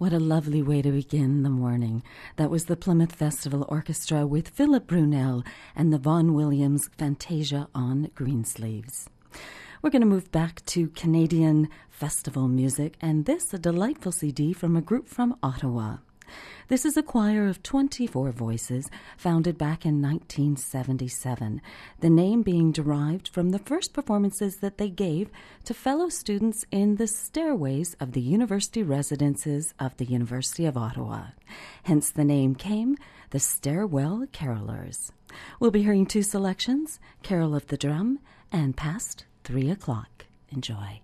What a lovely way to begin the morning. That was the Plymouth Festival Orchestra with Philip Brunel and the Vaughan Williams Fantasia on Greensleeves. We're going to move back to Canadian festival music, and this a delightful CD from a group from Ottawa. This is a choir of 24 voices founded back in 1977, the name being derived from the first performances that they gave to fellow students in the stairways of the university residences of the University of Ottawa. Hence the name came the Stairwell Carolers. We'll be hearing two selections, Carol of the Drum and Past 3 o'clock. Enjoy.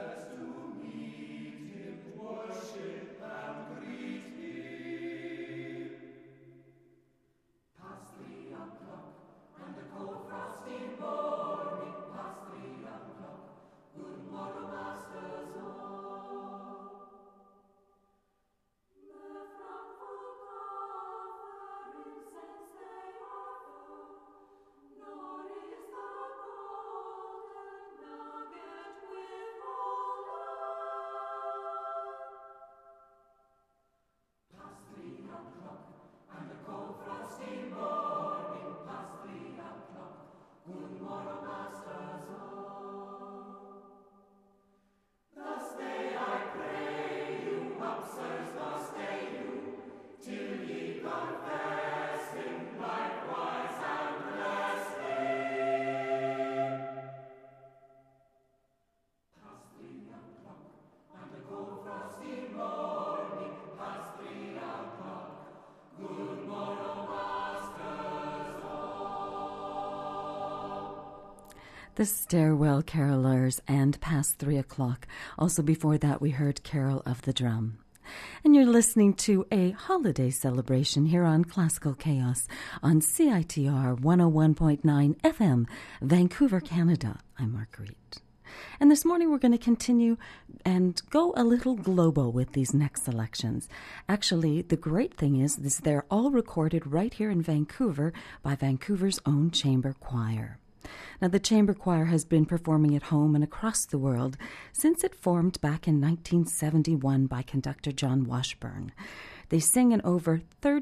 The Stairwell Carolers and Past 3 o'clock. Also before that we heard Carol of the Drum. And you're listening to a holiday celebration here on Classical Chaos on CITR 101.9 FM, Vancouver, Canada. I'm Marguerite. And this morning we're going to continue and go a little global with these next selections. Actually, the great thing is they're all recorded right here in Vancouver by Vancouver's own chamber choir. Now, the chamber choir has been performing at home and across the world since it formed back in 1971 by conductor John Washburn. They sing in over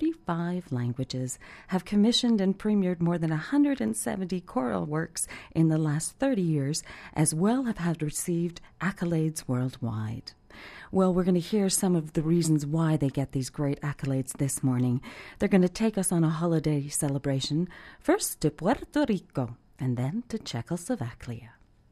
35 languages, have commissioned and premiered more than 170 choral works in the last 30 years, as well have received accolades worldwide. Well, we're going to hear some of the reasons why they get these great accolades this morning. They're going to take us on a holiday celebration, first to Puerto Rico, and then to Czechoslovakia.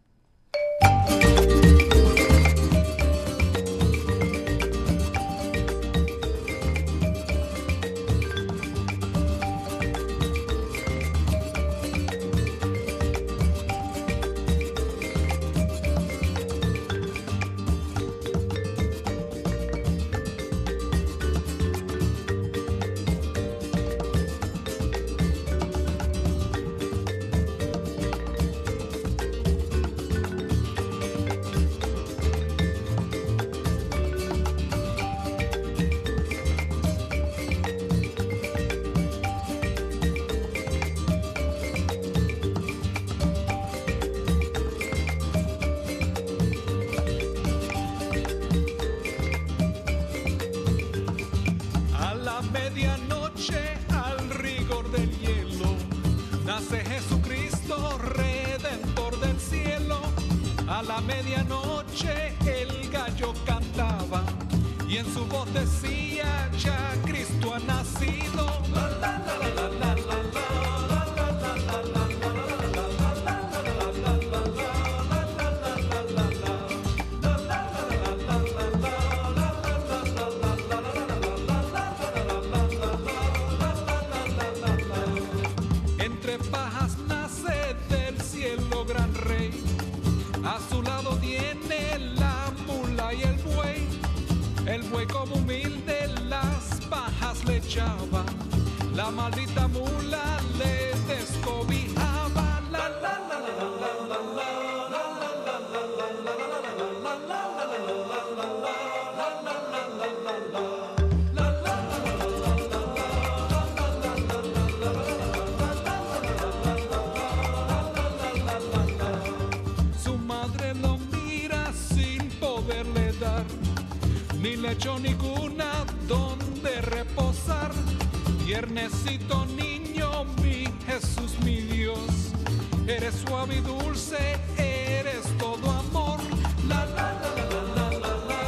La maldita mula le descobijaba. La la la la la la Su madre lo mira sin poderle dar ni lecho ni cuna donde reposar. Tiernecito niño, mi Jesús, mi Dios, eres suave y dulce, eres todo amor. La la la la la la la la.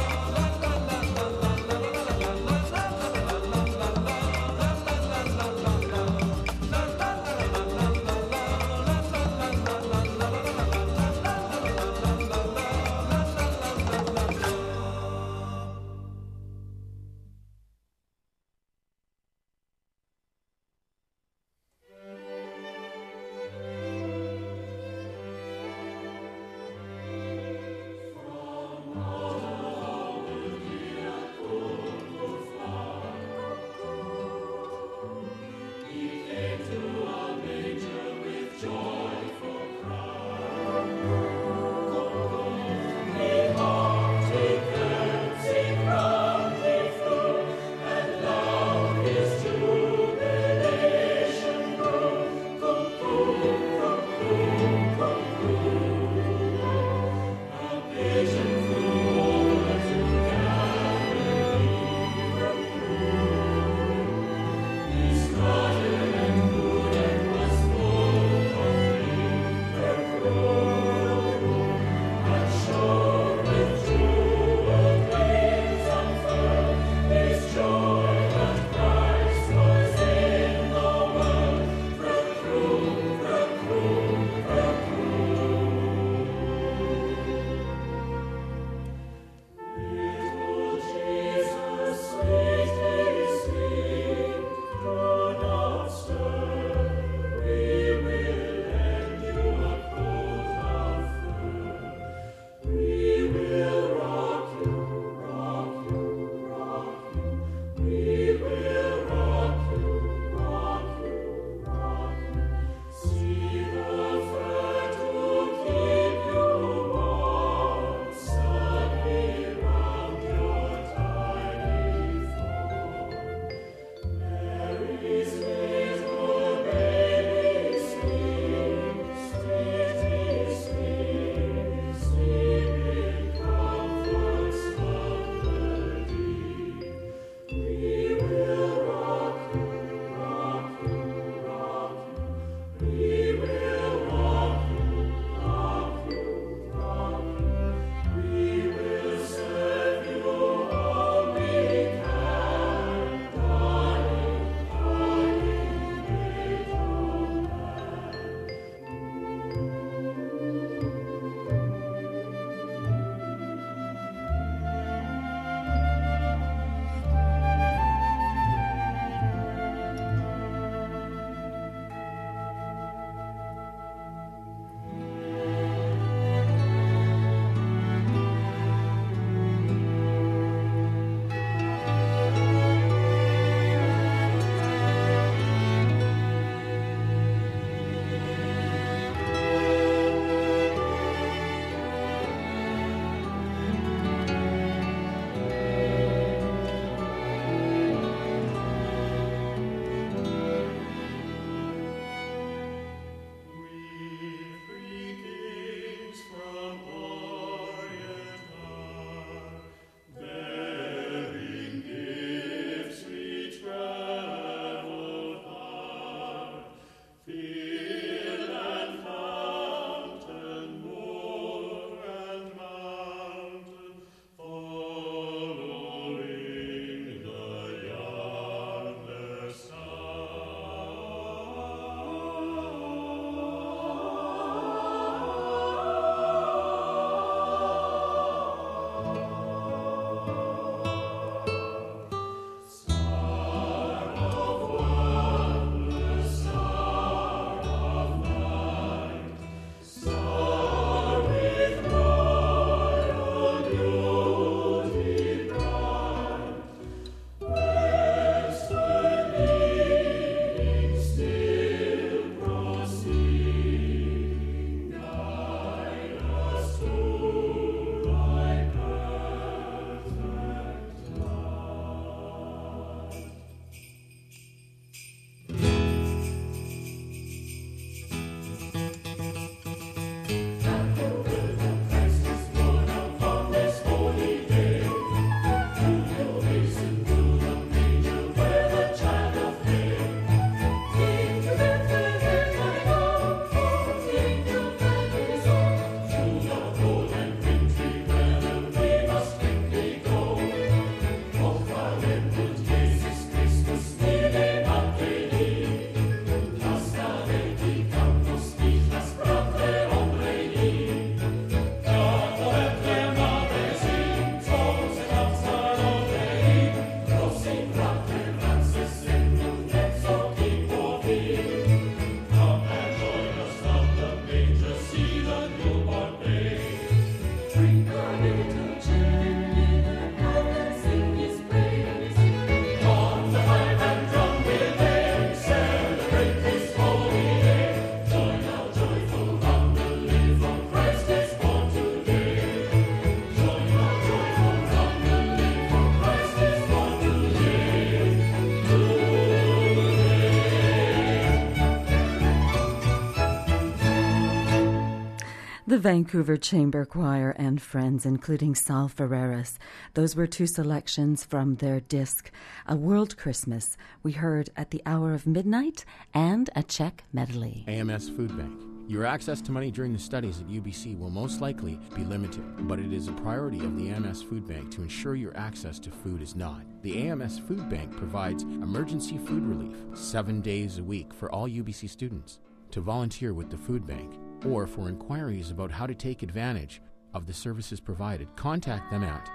the Vancouver Chamber Choir and friends, including Sal Ferreras. Those were two selections from their disc, A World Christmas. We heard At the Hour of Midnight and a Czech medley. AMS Food Bank. Your access to money during the studies at UBC will most likely be limited, but it is a priority of the AMS Food Bank to ensure your access to food is not. The AMS Food Bank provides emergency food relief 7 days a week for all UBC students. To volunteer with the food bank, or for inquiries about how to take advantage of the services provided, contact them at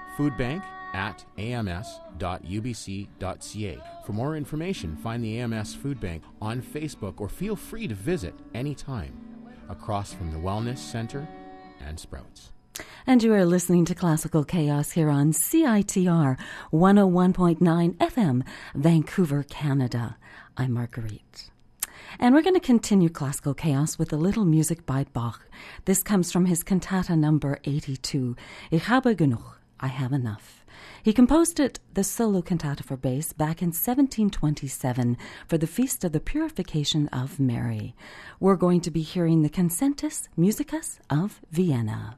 foodbank@ams.ubc.ca. For more information, find the AMS Food Bank on Facebook or feel free to visit anytime across from the Wellness Center and Sprouts. And you are listening to Classical Chaos here on CITR 101.9 FM, Vancouver, Canada. I'm Marguerite. And we're going to continue Classical Chaos with a little music by Bach. This comes from his cantata number 82, Ich habe genug, I have enough. He composed it, the solo cantata for bass, back in 1727 for the Feast of the Purification of Mary. We're going to be hearing the Concentus Musicus of Vienna.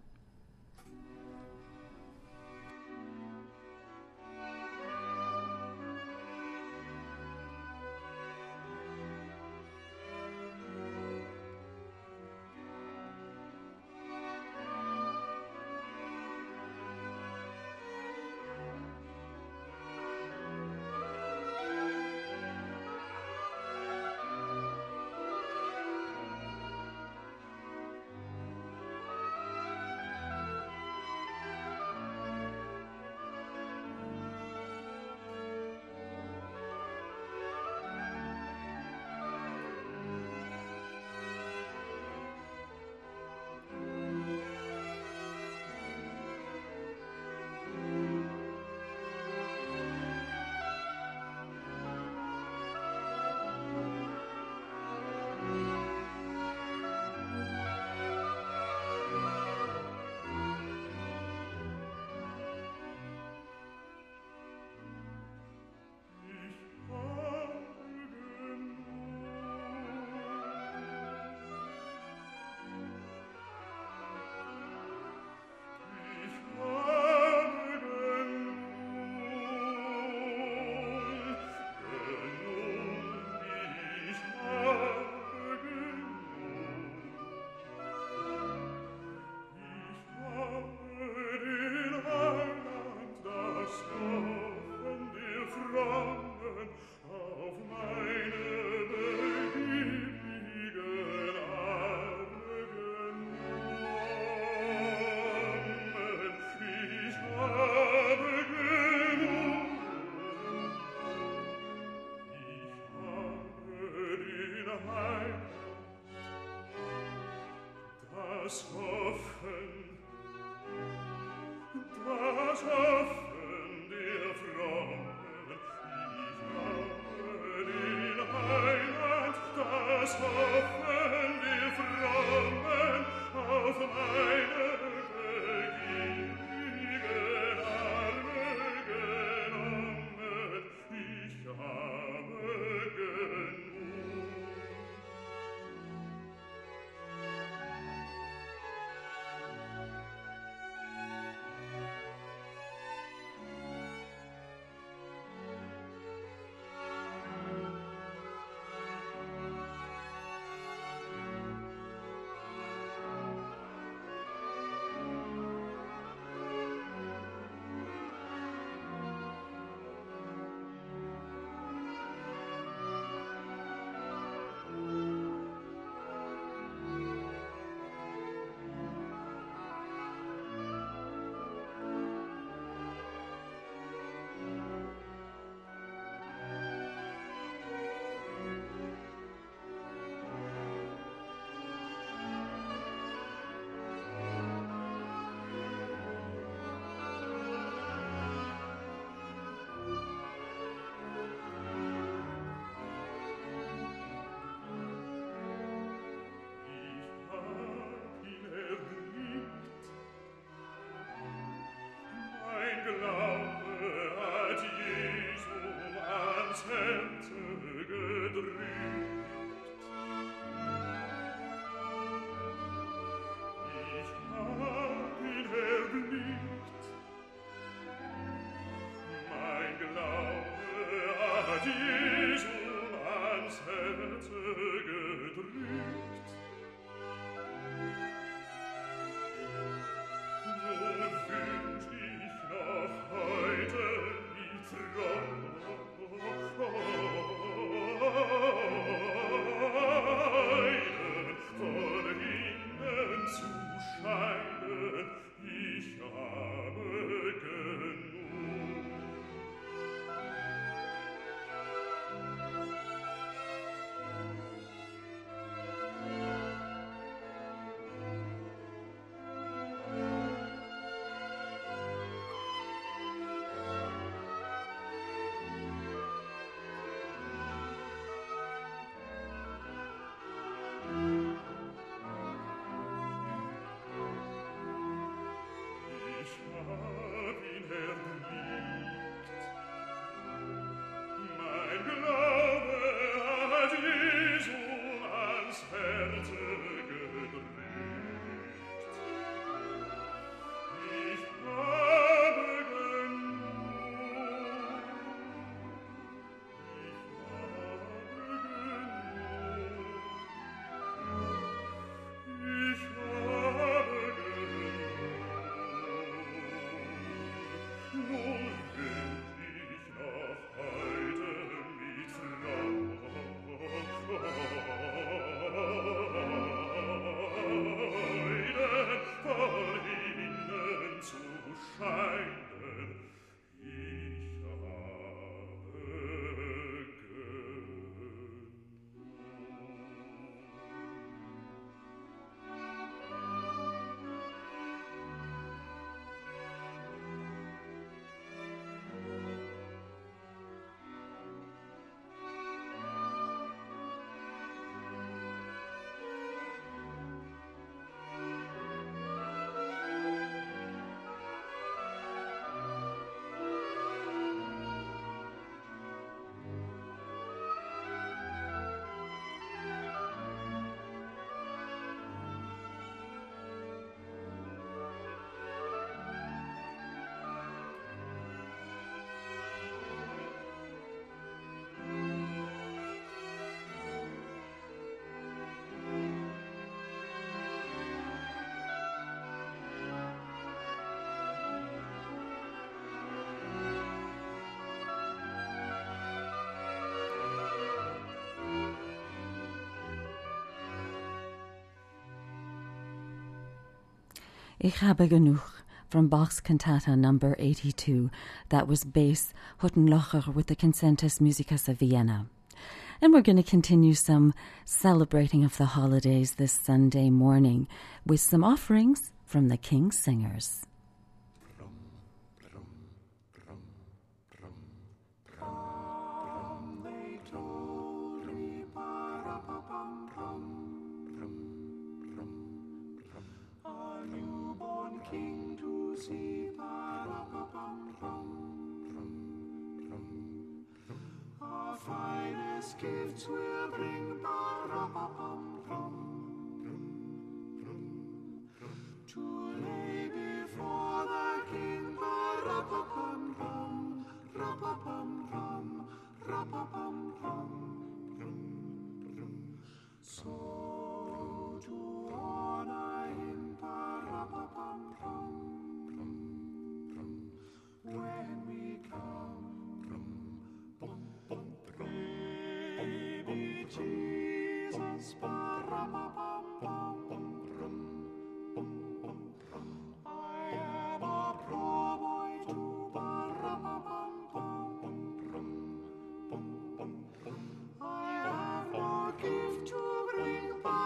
Ich habe genug from Bach's Cantata number 82. That was bass Huttenlocher with the Concertus Musicus of Vienna. And we're going to continue some celebrating of the holidays this Sunday morning with some offerings from the King's Singers. King to see, our finest gifts will bring to lay before the King. So to honor him, when we come, baby Jesus, I am a poor boy too, I have no gift to bring,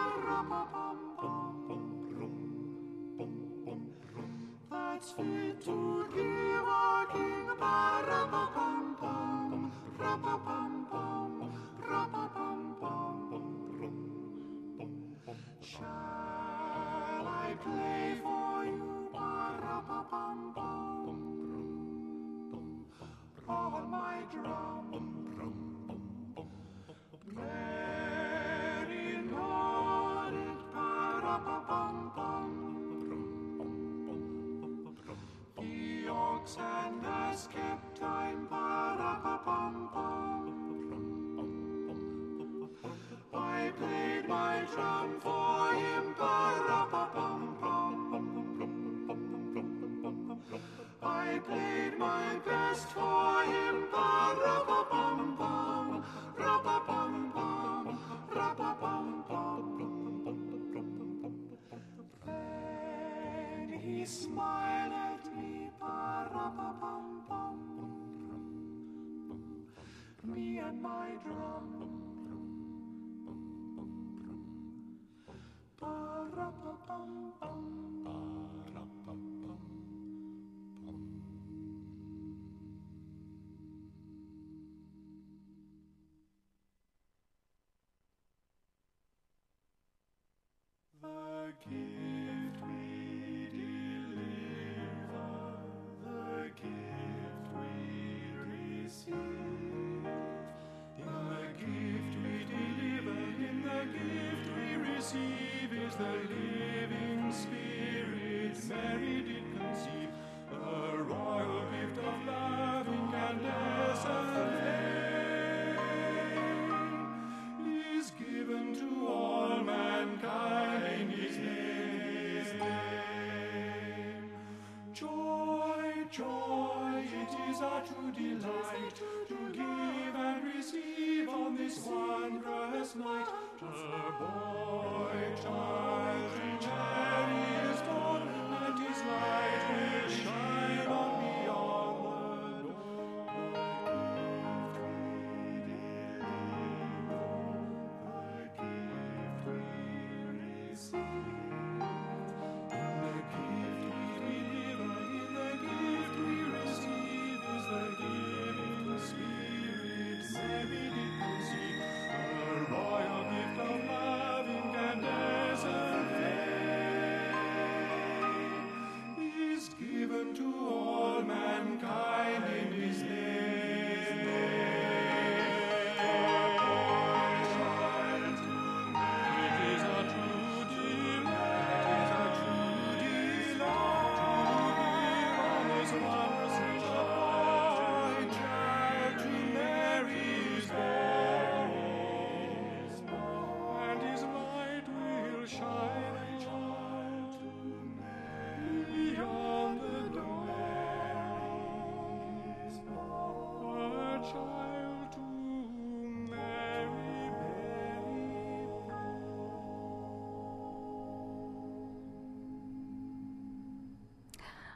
that's fit to give our King. Shall I play for you on my drum? Very nodded, the ox and ass kept time, I played my drum for him, I played my best for him, and he smiled at me, me and my drum. The gift we deliver, the gift we receive. In the gift we deliver, in the gift we receive, is the living Spirit Mary did conceive, the royal gift of love, incandescent flame, is given to all mankind, his name. Joy, joy, it is our true delight to give and receive on this wondrous night. A boy child, Mary is born, and his light will shine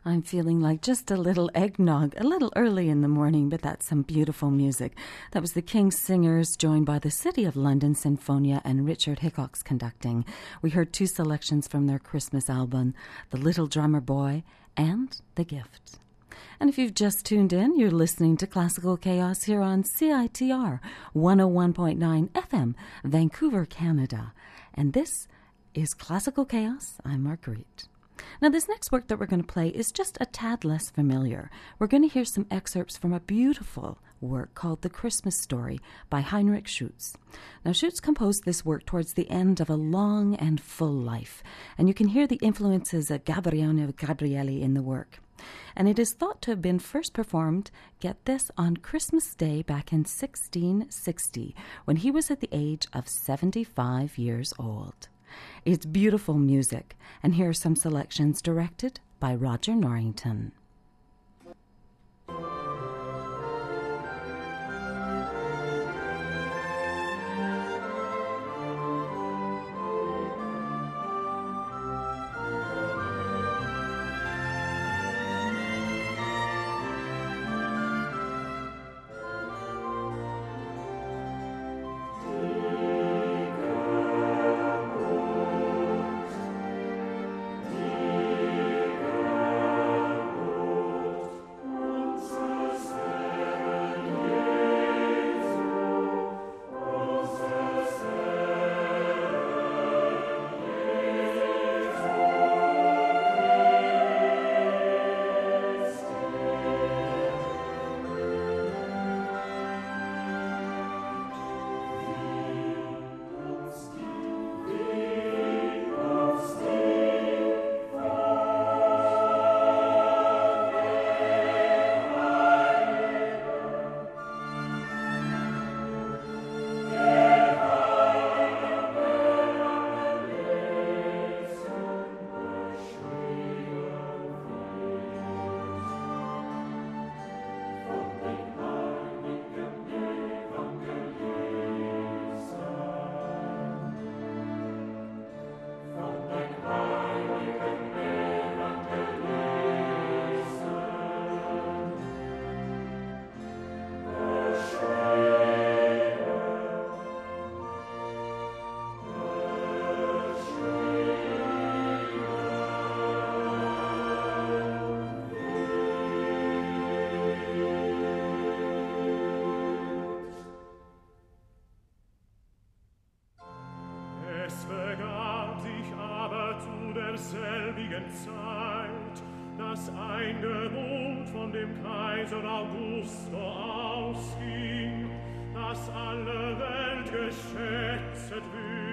I'm feeling like just a little eggnog, a little early in the morning, but that's some beautiful music. That was the King's Singers, joined by the City of London Sinfonia and Richard Hickox conducting. We heard 2 selections from their Christmas album, The Little Drummer Boy and The Gift. And if you've just tuned in, you're listening to Classical Chaos here on CITR 101.9 FM, Vancouver, Canada. And this is Classical Chaos. I'm Marguerite. Now, this next work that we're going to play is just a tad less familiar. We're going to hear some excerpts from a beautiful work called The Christmas Story by Heinrich Schütz. Now, Schütz composed this work towards the end of a long and full life, and you can hear the influences of Gabriele Gabrieli in the work. And it is thought to have been first performed, get this, on Christmas Day back in 1660, when he was at the age of 75 years old. It's beautiful music, and here are some selections directed by Roger Norrington. derselbigen Zeit, dass ein Gebot von dem Kaiser Augusto ausging, dass alle Welt geschätzt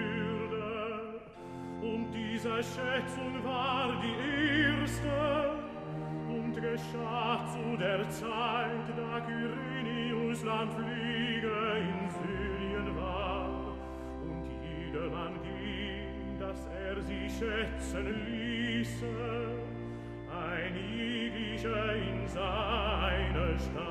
würde. Und diese Schätzung war die erste und geschah zu der Zeit, da Quirinius Landfliege in Syrien war. Und jedermann ging, dass sie schätzen ließe, ein jeglicher in seine Stadt.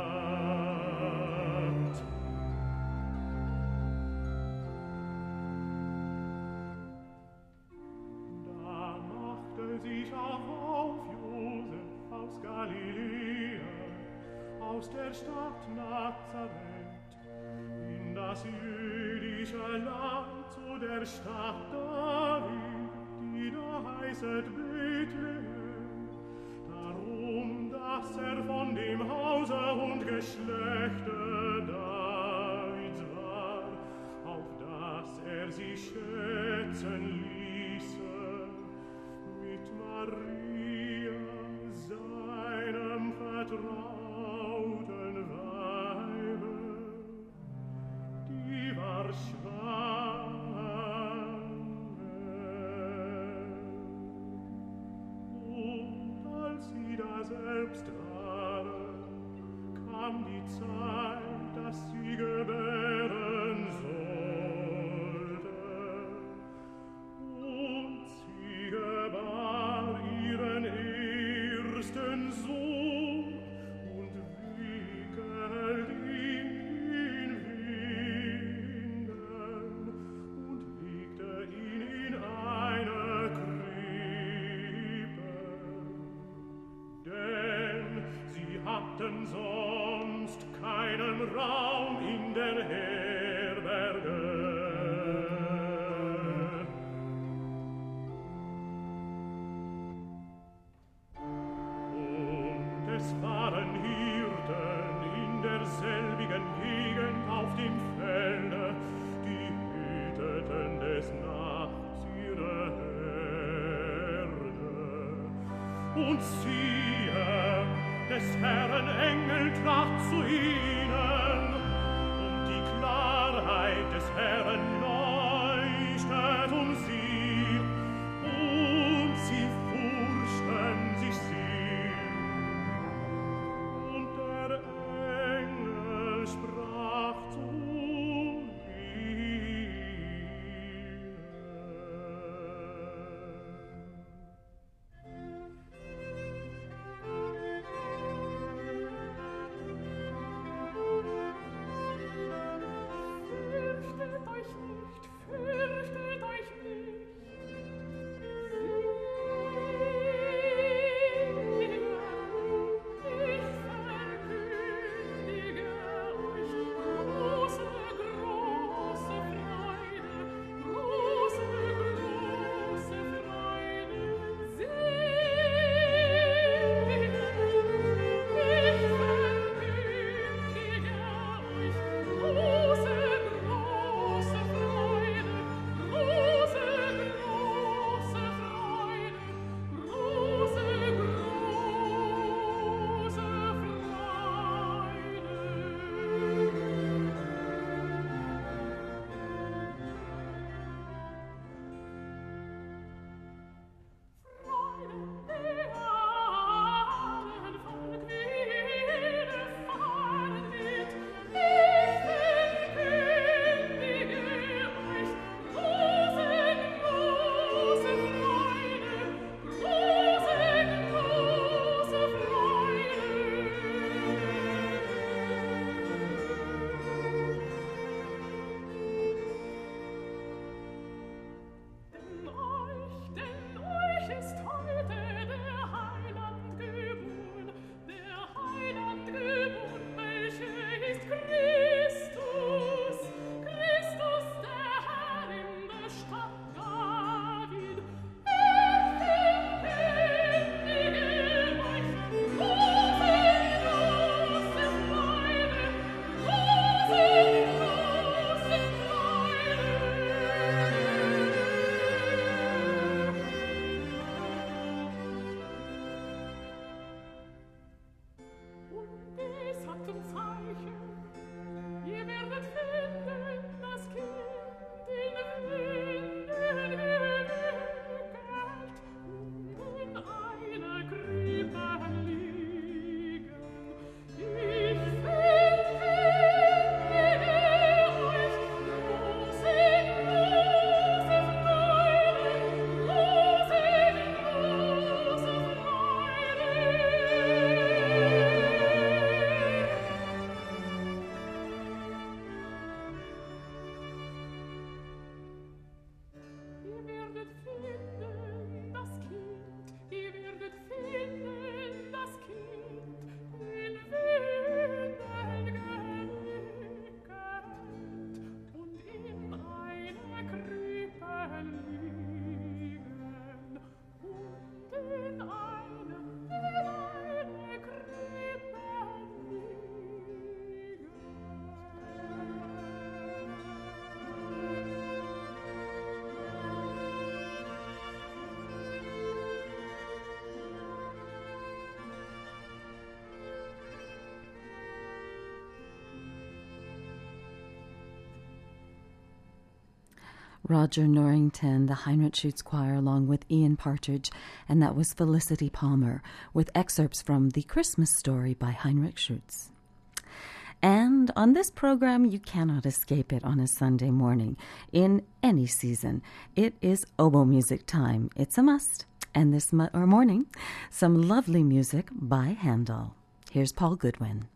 Da machte sich auch auf Josef aus Galiläa, aus der Stadt Nazareth, in das jüdische Land zu der Stadt David, die da heißet Bethlehem, darum, dass von dem Hause und Geschlechte Davids war, auf dass sich schätzen ließe mit Maria, seinem vertrauten Weibe, die war schwanger. Und als sie da selbst waren, kam die Zeit, dass sie gebären sollte. Und sie gebar ihren ersten Sohn einen Raum in der Herberge. Und es waren Hirten in derselbigen Gegend auf dem Felde, die hüteten des Nachts ihre Herde. Und siehe, des Herrn Engel trat zu ihnen, und die Klarheit des Herrn leuchtet sie, und sie furchten sich sehr. Und der Engel sprach zu Roger Norrington, the Heinrich Schütz Choir, along with Ian Partridge, and that was Felicity Palmer, with excerpts from The Christmas Story by Heinrich Schütz. And on this program, you cannot escape it on a Sunday morning. In any season, it is oboe music time. It's a must. And this morning, some lovely music by Handel. Here's Paul Goodwin.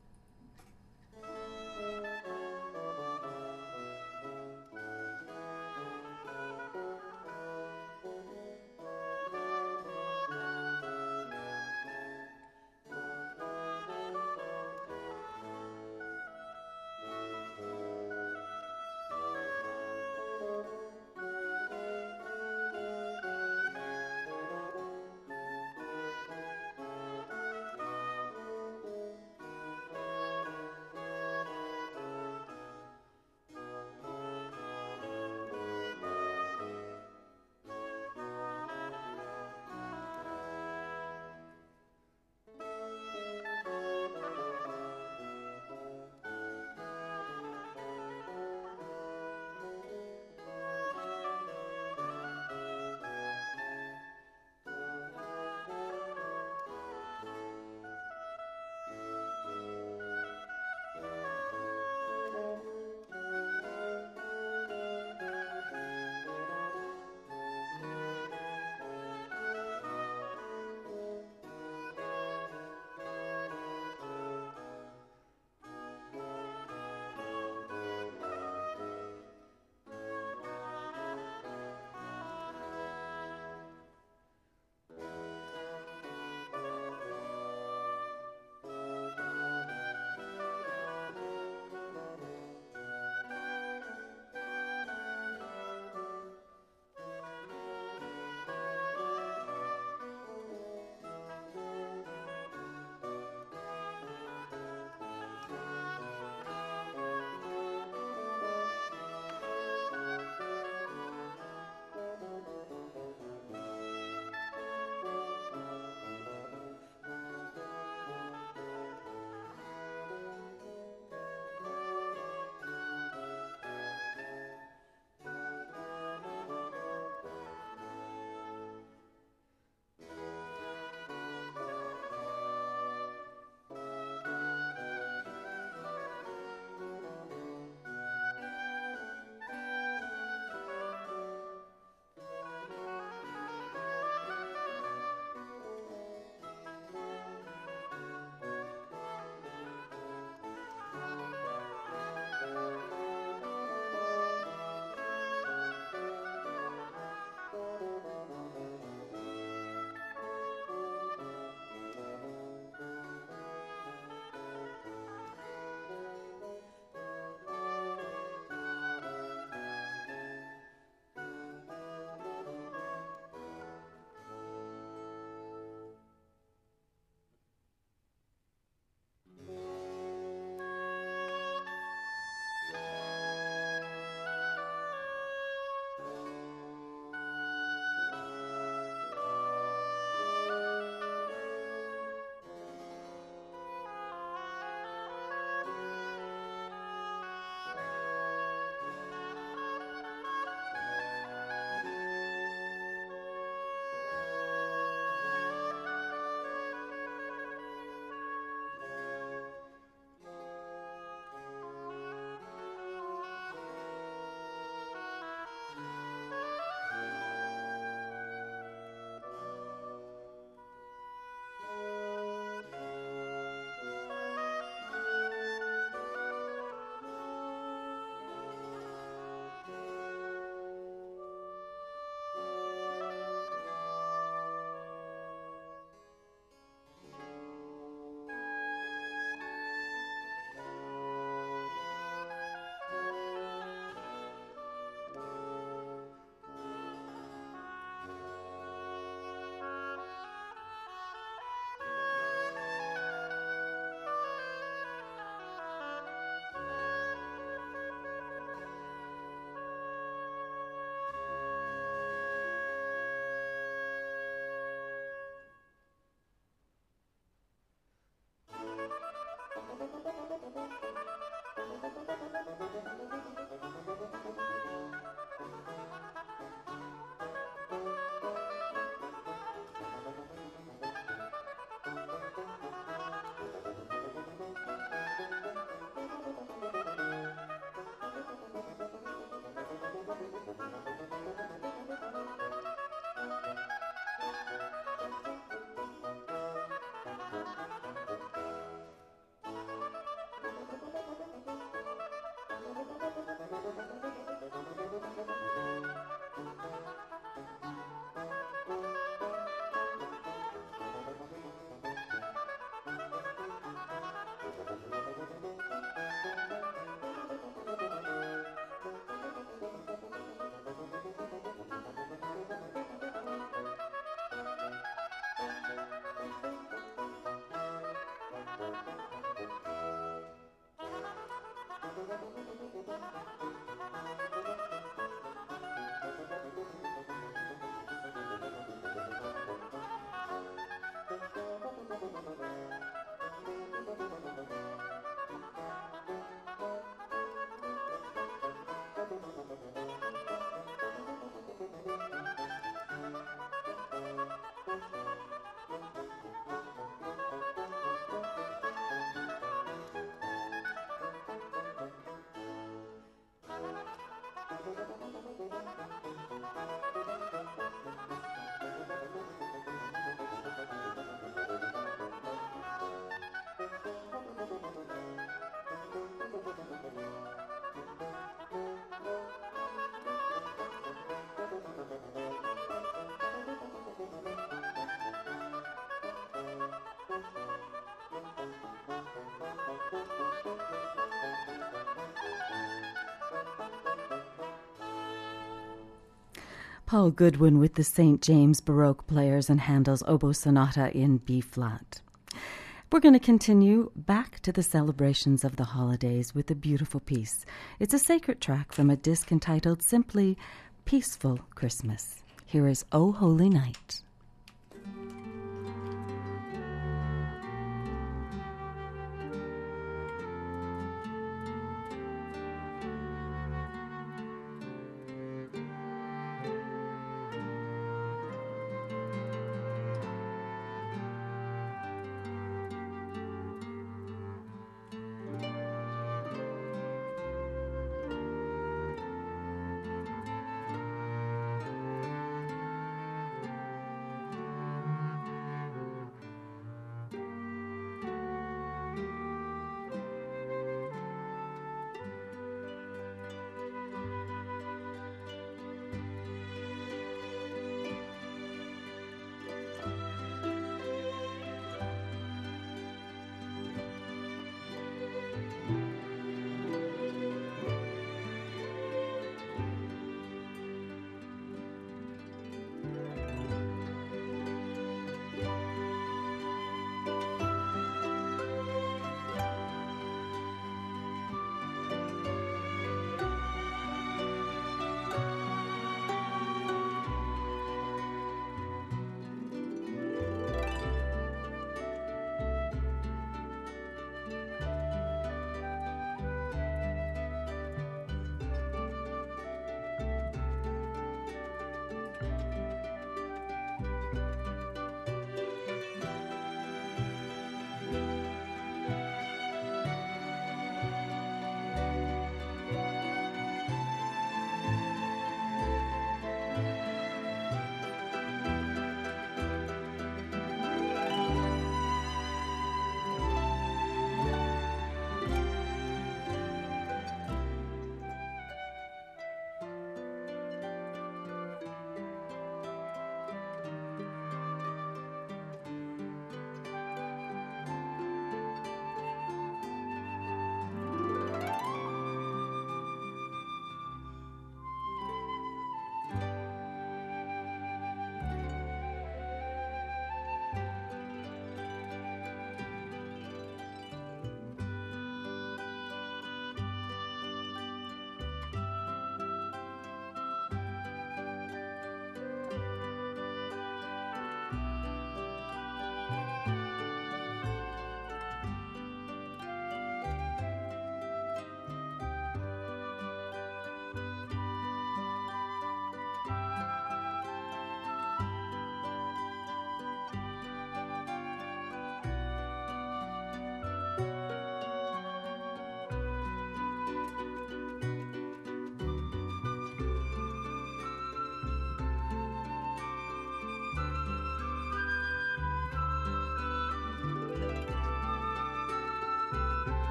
Paul Goodwin with the St. James Baroque Players and Handel's Oboe Sonata in B-flat. We're going to continue back to the celebrations of the holidays with a beautiful piece. It's a sacred track from a disc entitled simply Peaceful Christmas. Here is O Holy Night.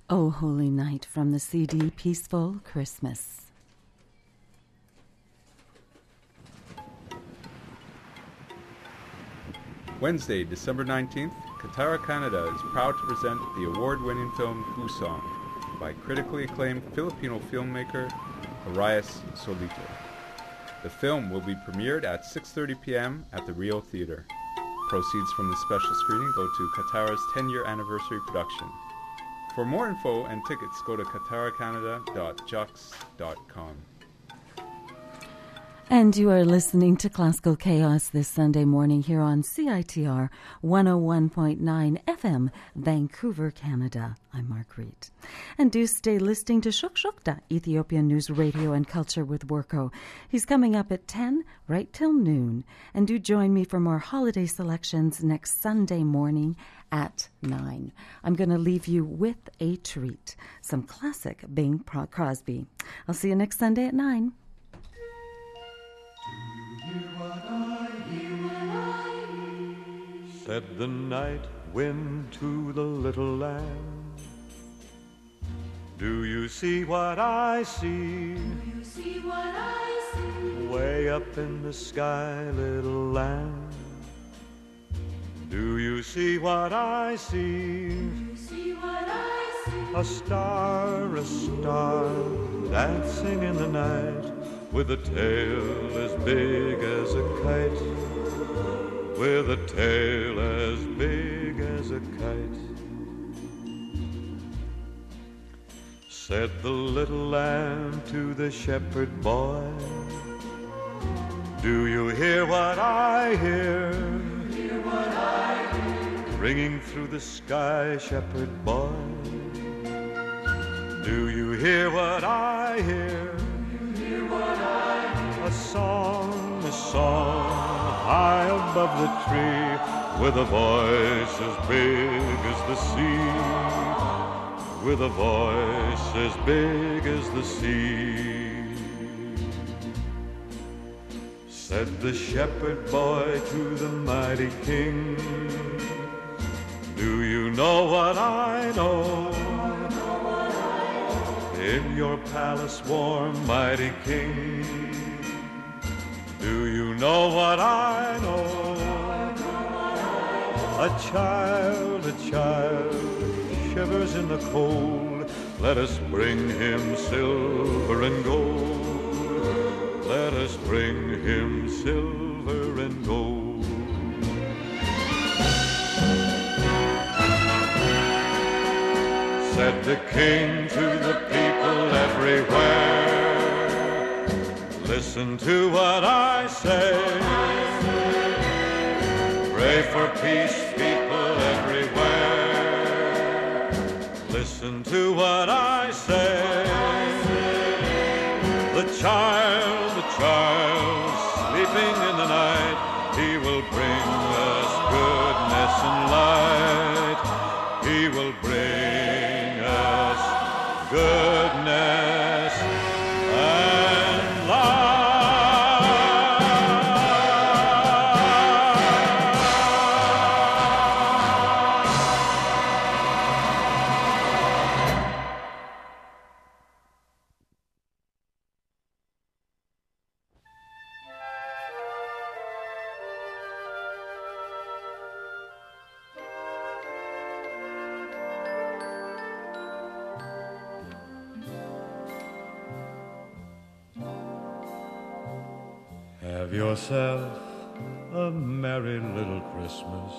O Holy Night from the CD Peaceful Christmas. Wednesday, December 19th, Katara Canada is proud to present the award-winning film Kusong by critically acclaimed Filipino filmmaker Arias Solito. The film will be premiered at 6:30 p.m. at the Rio Theatre. Proceeds from the special screening go to Katara's 10-year anniversary production. For more info and tickets, go to kataracanada.jux.com. And you are listening to Classical Chaos this Sunday morning here on CITR 101.9 FM, Vancouver, Canada. I'm Marguerite. And do stay listening to Shukshukta, Ethiopian News Radio and Culture with Worko. He's coming up at 10, right till noon. And do join me for more holiday selections next Sunday morning at 9. I'm going to leave you with a treat, some classic Bing Crosby. I'll see you next Sunday at 9. Said the night wind to the little lamb, do you see what I see? Do you see what I see? Way up in the sky, little lamb. Do you see what I see? Do you see what I see? A star, dancing in the night, with a tail as big as a kite. With a tail as big as a kite. Said the little lamb to the shepherd boy, do you hear what I hear? Do you hear what I hear? Ringing through the sky, shepherd boy. Do you hear what I hear? Do you hear what I hear? A song, high above the tree, with a voice as big as the sea, with a voice as big as the sea. Said the shepherd boy to the mighty king, do you know what I know? In your palace warm, mighty king, do you know what I know? A child shivers in the cold. Let us bring him silver and gold. Let us bring him silver and gold. Said the king to the people everywhere, listen to what I say. Pray for peace, people everywhere. Listen to what I say. The child, sleeping in the night, he will bring us goodness and light. He will bring us goodness and light. Have yourself a merry little Christmas.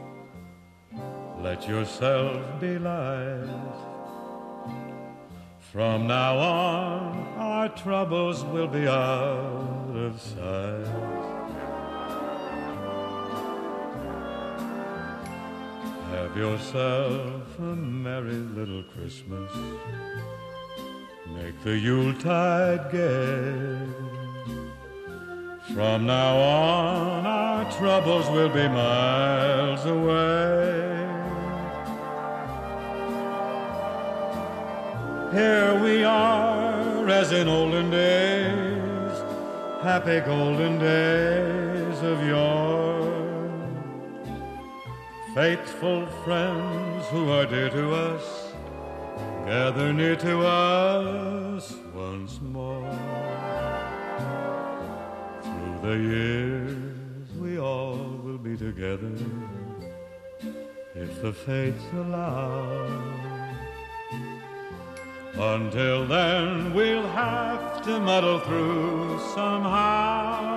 Let yourself be light. From now on, our troubles will be out of sight. Have yourself a merry little Christmas. Make the Yuletide gay. From now on, our troubles will be miles away. Here we are, as in olden days, happy golden days of yore. Faithful friends who are dear to us, gather near to us once more. Through the years we all will be together, if the fates allow. Until then we'll have to muddle through somehow.